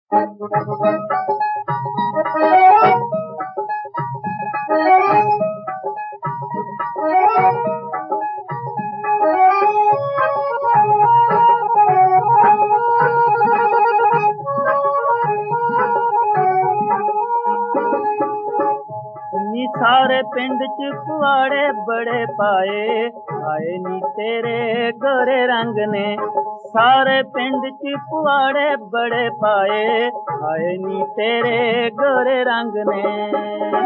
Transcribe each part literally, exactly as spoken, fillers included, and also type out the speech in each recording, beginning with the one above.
नी सारे पिंड च कुआड़े बड़े पाए, आए नी तेरे गोरे रंग ने। सारे पिंड च कुआड़े बड़े पाए, आए नी तेरे गोरे रंग ने।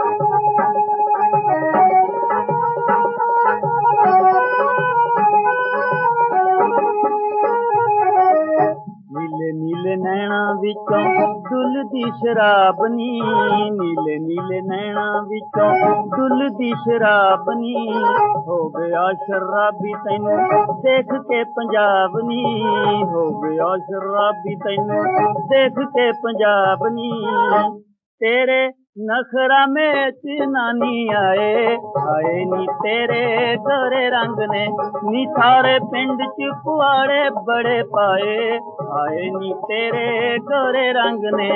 नीले नीले नैना विचों डुलदी शराब नी, नीले नीले नैना विचों डुलदी शराब नी। हो गया शराबी तैनू देख के पंजाब नी, हो गया शराबी तैनू देख के पंजाब नी। तेरे नखरा में नानी आए, आए नी तेरे गोरे रंग ने। नी सारे पिंड च कुआड़े बड़े पाए, आए नी तेरे गोरे रंग ने।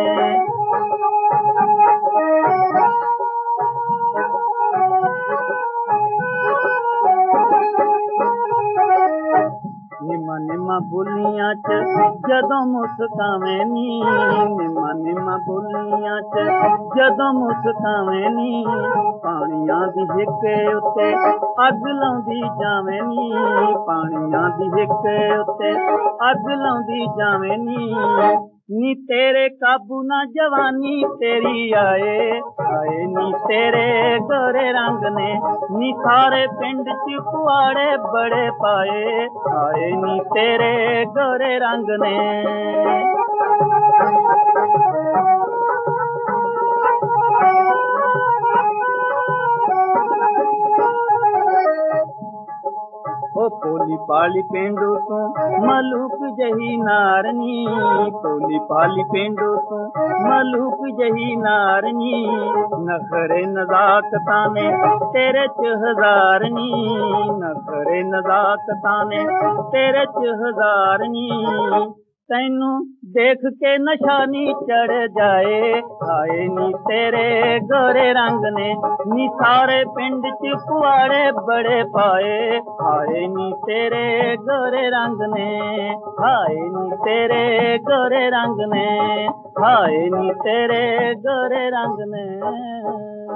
निम्मा निम्मा बोलियां च जदों मुस्कावें नी, निम्मा निम्मा बोलियां च जदों मुस्कावें नी। पानियां दी हिक उत्ते अग लाउंदी जावें नी, पानियां दी हिक उत्ते अग लाउंदी जावें नी। नी तेरे काबू ना जवानी तेरी आए, आए नी तेरे गोरे रंग ने। नी सारे पिंड च कुआड़े बड़े पाए, आए नी तेरे गोरे रंग ने। ओ पोली पाली पेंडू तू मलूक जही नारनी, पोली पाली पेंडू तू मलूक जही नारनी। नखरे नज़ाकतां ने तेरे च हज़ारनी, नखरे नज़ाकतां ने तेरे च हज़ारनी। तैनू देख के नशा नी चढ़ जाए, आए नी तेरे गोरे रंग ने। नी सारे पिंड च कुआड़े बड़े पाए, आए नी तेरे गोरे रंग ने। आए नी तेरे गोरे रंग ने, आए नी तेरे गोरे रंग ने।